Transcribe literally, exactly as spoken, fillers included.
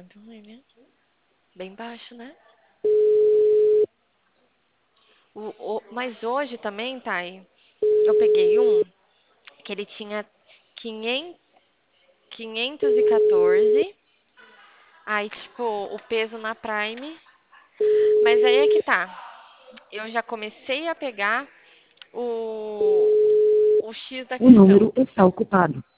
ruim, né? Bem baixo, né? O, o, mas hoje também, Thay, eu peguei um que ele tinha quinhentos, quinhentos e quatorze. Aí, tipo, o peso na Prime. Mas aí é que tá. Eu já comecei a pegar o, o X da O número questão. está ocupado.